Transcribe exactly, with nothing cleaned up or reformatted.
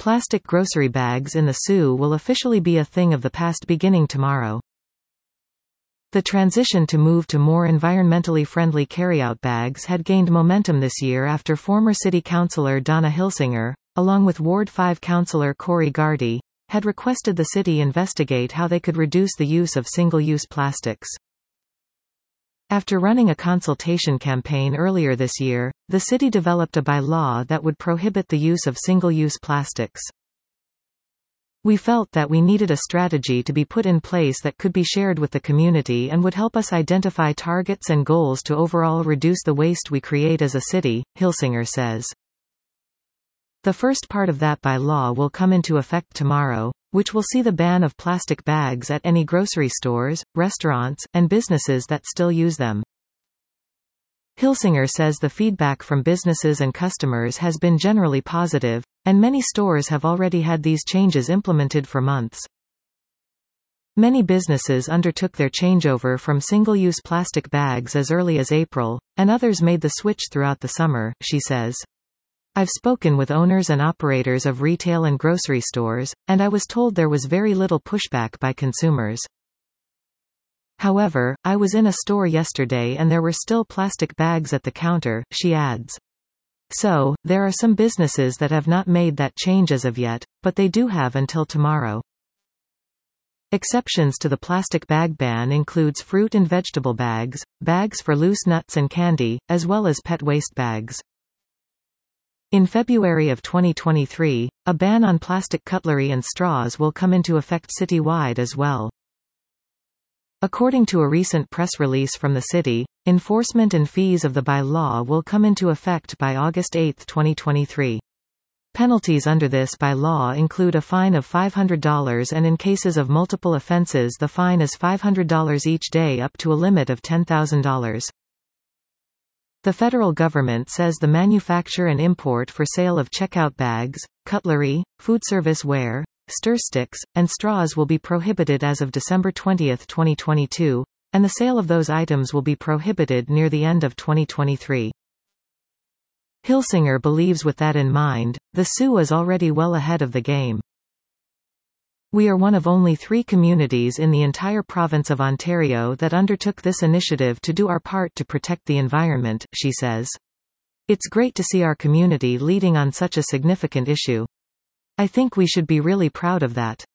Plastic grocery bags in the S U will officially be a thing of the past beginning tomorrow. The transition to move to more environmentally friendly carryout bags had gained momentum this year after former City Councillor Donna Hilsinger, along with Ward five Councillor Corey Gardy, had requested the city investigate how they could reduce the use of single-use plastics. After running a consultation campaign earlier this year, the city developed a bylaw that would prohibit the use of single-use plastics. We felt that we needed a strategy to be put in place that could be shared with the community and would help us identify targets and goals to overall reduce the waste we create as a city, Hilsinger says. The first part of that bylaw will come into effect tomorrow, which will see the ban of plastic bags at any grocery stores, restaurants, and businesses that still use them. Hilsinger says the feedback from businesses and customers has been generally positive, and many stores have already had these changes implemented for months. Many businesses undertook their changeover from single-use plastic bags as early as April, and others made the switch throughout the summer, she says. I've spoken with owners and operators of retail and grocery stores, and I was told there was very little pushback by consumers. However, I was in a store yesterday and there were still plastic bags at the counter, she adds. So, there are some businesses that have not made that change as of yet, but they do have until tomorrow. Exceptions to the plastic bag ban includes fruit and vegetable bags, bags for loose nuts and candy, as well as pet waste bags. In February of twenty twenty-three, a ban on plastic cutlery and straws will come into effect citywide as well. According to a recent press release from the city, enforcement and fees of the bylaw will come into effect by August eighth twenty twenty-three. Penalties under this bylaw include a fine of five hundred dollars and in cases of multiple offenses the fine is five hundred dollars each day up to a limit of ten thousand dollars. The federal government says the manufacture and import for sale of checkout bags, cutlery, food service ware, stir sticks, and straws will be prohibited as of December twentieth twenty twenty-two, and the sale of those items will be prohibited near the end of twenty twenty-three. Hilsinger believes with that in mind, the S U is already well ahead of the game. We are one of only three communities in the entire province of Ontario that undertook this initiative to do our part to protect the environment, she says. It's great to see our community leading on such a significant issue. I think we should be really proud of that.